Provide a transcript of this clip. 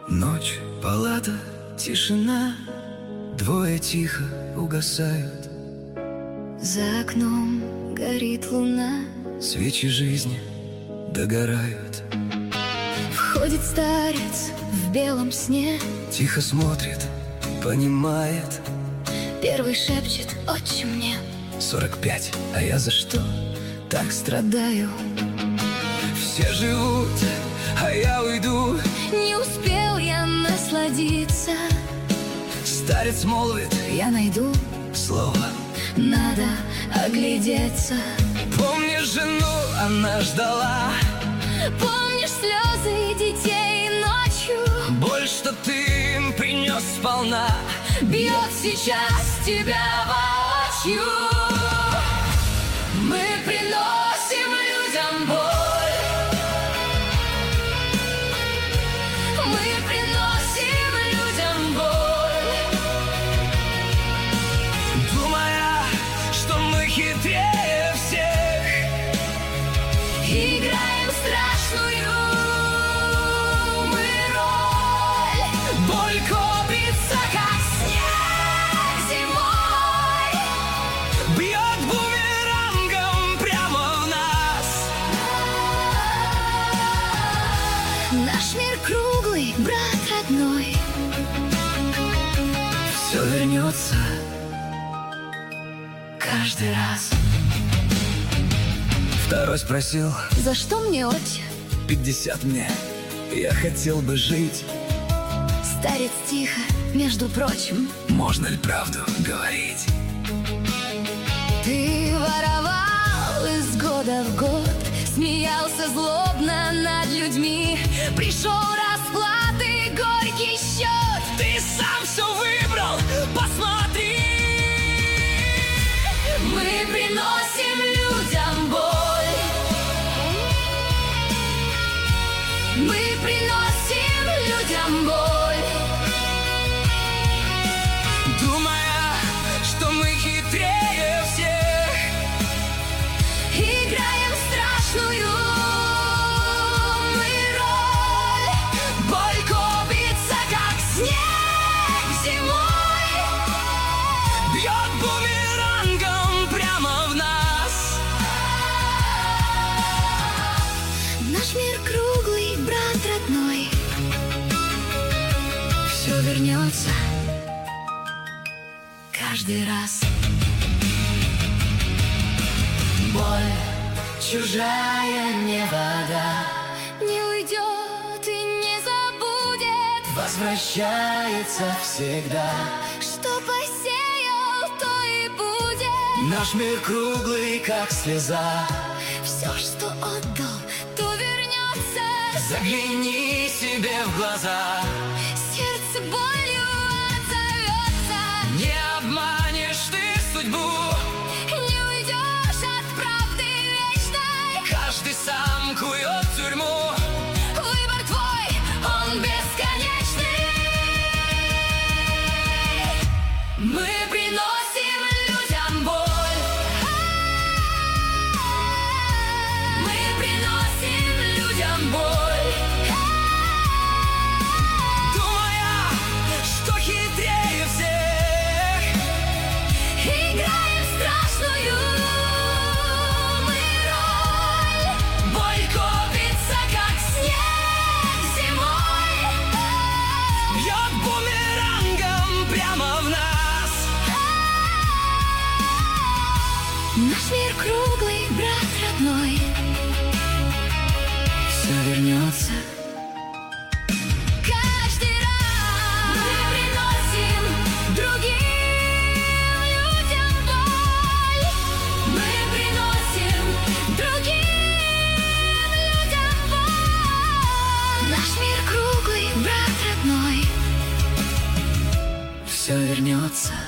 Ночь, палата, тишина, двое тихо угасают. За окном горит луна, свечи жизни догорают. Входит старец в белом сне, тихо смотрит, понимает. Первый шепчет: отче мне 45, а я за что так страдаю? Все живут, а я уйду. Не успел я насладиться. Старец молвит: я найду слово. Надо оглядеться. Помнишь жену, она ждала. Помнишь слезы детей ночью. Боль, что ты им принес сполна, бьет сейчас тебя воочию. Мы приносим людям боль. Мы приносим людям боль, думая, что мы хитрее всех. Играем страшную мы роль. Боль копится, как снег зимой, бьет бумерангом прямо в нас. Наш мир круглый, брат родной. Все вернется каждый раз. Второй спросил: за что мне, отче? 50 мне, я хотел бы жить. Старец тихо, между прочим: можно ли правду говорить? Ты воровал из года в год, смеялся злобно над людьми. Пришел расплаты, горький счет. Ты сам все выбрал, посмотри. Мы приносим людям боль. Мы приносим людям боль, думая, что мы хитрее всех. играем страшную мы роль. Боль копится, как снег зимой, бьет бумерангом прямо в нас. наш мир круглый, брат родной. Все вернется каждый раз. боль, чужая не вода, Не уйдет и не забудет. возвращается всегда. Что посеял, то и будет. Наш мир круглый, как слеза. Все, что отдал, то вернется. Загляни себе в глаза. Сердце болью отзовется. Не обманешь ты судьбу, Не уйдешь от правды вечной. каждый сам кует тюрьму. Выбор твой, он бесконечный. Мы приносим людям боль. Мы приносим людям боль, Думая, что хитрее всех. играем страшную мы роль. Боль копится, как Снег зимой, бьет бумерангом прямо в нас. наш мир круглый, брат родной. Все вернется Каждый раз мы приносим другим людям боль. Мы приносим другим людям боль. Наш мир круглый, брат родной. все вернется